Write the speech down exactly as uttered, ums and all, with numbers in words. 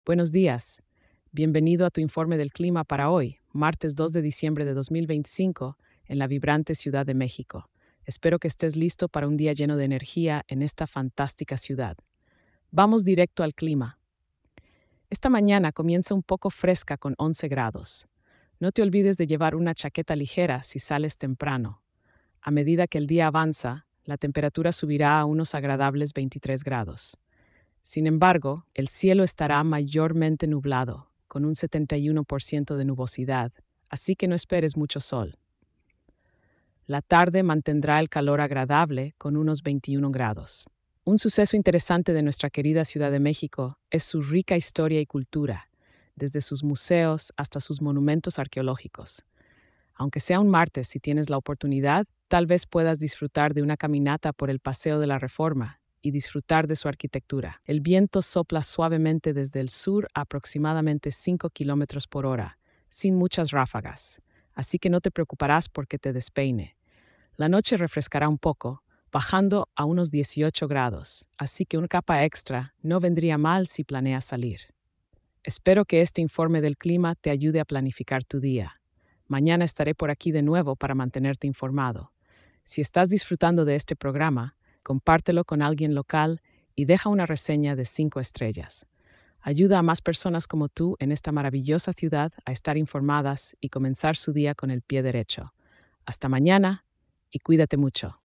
Buenos días. Bienvenido a tu informe del clima para hoy, martes dos de diciembre de dos mil veinticinco, en la vibrante Ciudad de México. Espero que estés listo para un día lleno de energía en esta fantástica ciudad. Vamos directo al clima. Esta mañana comienza un poco fresca con once grados. No te olvides de llevar una chaqueta ligera si sales temprano. A medida que el día avanza, la temperatura subirá a unos agradables veintitrés grados. Sin embargo, el cielo estará mayormente nublado, con un setenta y uno por ciento de nubosidad, así que no esperes mucho sol. La tarde mantendrá el calor agradable, con unos veintiuno grados. Un suceso interesante de nuestra querida Ciudad de México es su rica historia y cultura, desde sus museos hasta sus monumentos arqueológicos. Aunque sea un martes, si tienes la oportunidad, tal vez puedas disfrutar de una caminata por el Paseo de la Reforma y disfrutar de su arquitectura. El viento sopla suavemente desde el sur a aproximadamente cinco kilómetros por hora, sin muchas ráfagas, así que no te preocuparás porque te despeine. La noche refrescará un poco, bajando a unos dieciocho grados, así que una capa extra no vendría mal si planeas salir. Espero que este informe del clima te ayude a planificar tu día. Mañana estaré por aquí de nuevo para mantenerte informado. Si estás disfrutando de este programa, compártelo con alguien local y deja una reseña de cinco estrellas. Ayuda a más personas como tú en esta maravillosa ciudad a estar informadas y comenzar su día con el pie derecho. Hasta mañana y cuídate mucho.